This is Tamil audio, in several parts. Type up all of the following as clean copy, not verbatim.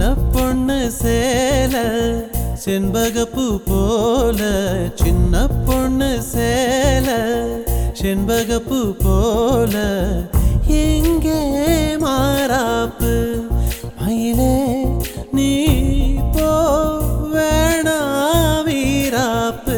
பொண்ணு சேல செண்பகப்பூ போல சின்ன பொண்ணு சேல செண்பகப்பூ போல எங்கே மாறாப்பு மயிலே நீ போ வேணா வீராப்பு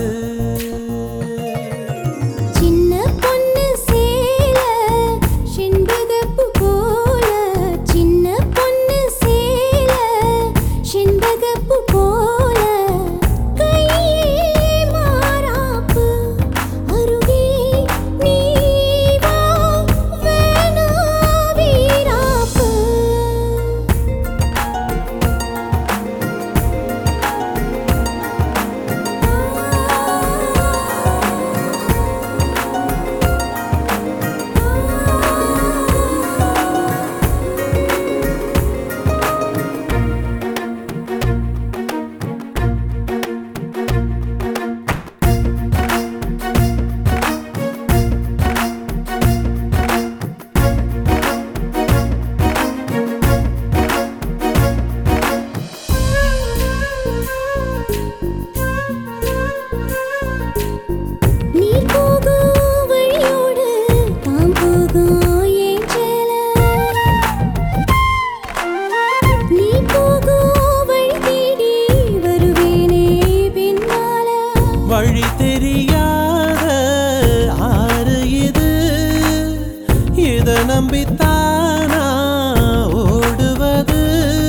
வழி தெரியாத ஆறு இது இத நம்பித்தானா ஓடுவது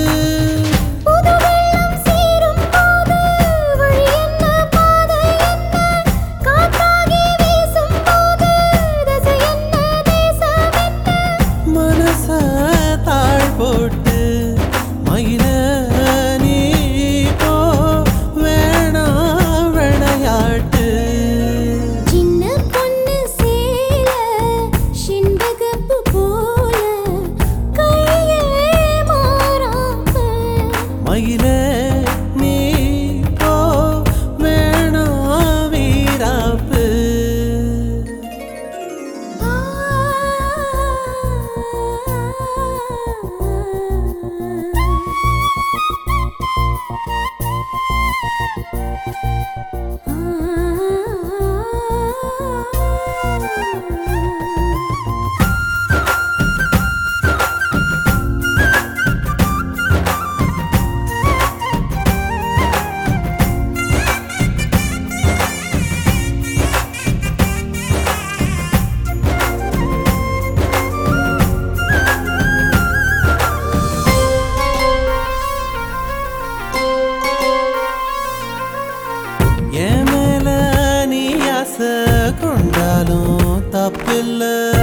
மனச தாழ் போட்டு மயில மயிலே நீ போ வேணா வீராப்பு கொண்டாலும் தப்பில்ல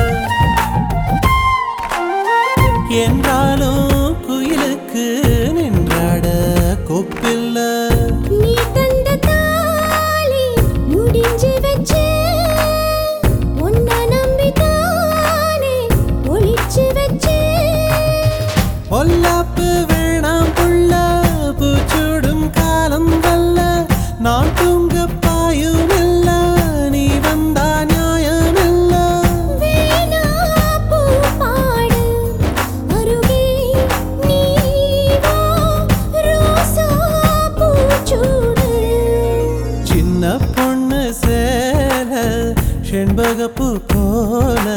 என்றாலும் குயிலுக்கு நின்றாட கொப்பில்ல நீ தந்த தாலி முடிஞ்சு வச்சு உன்னை நம்பித்தானே ஒளிச்சு வச்சு பொல்லாப்பு வேணாம் புள்ள பூச்சூடும் காலம் வல்ல நான் தூங்க பாயும் இல்ல நீ வந்தா நியாயம் இல்ல வேணா பூ பாடு அருகே நீ வா ரோசா பூச்சூடு சின்ன பொண்ணு சேல செண்பகப்பூ போல